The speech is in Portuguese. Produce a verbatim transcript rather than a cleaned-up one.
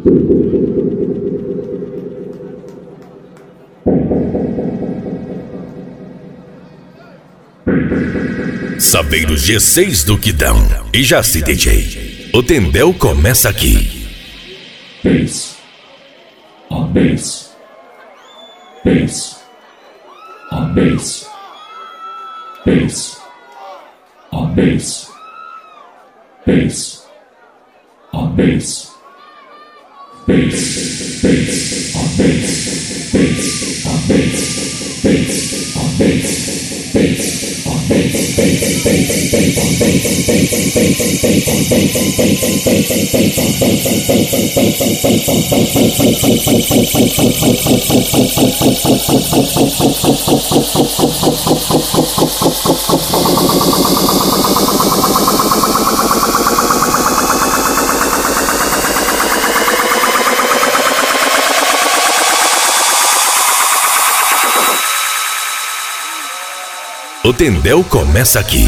Saveiros G seis do Quidão e Jaci D J. O Tendel começa aqui. Bass. On bass. Bass. On bass. Bass. On bass. Bass. On bass. Bass. Bass. On bass. Bass. On bass. Bass. On bass. Bass. On bass. Bass. Bass. Bass. On bass. Bass. Bass. Bass. On O Tendel começa aqui.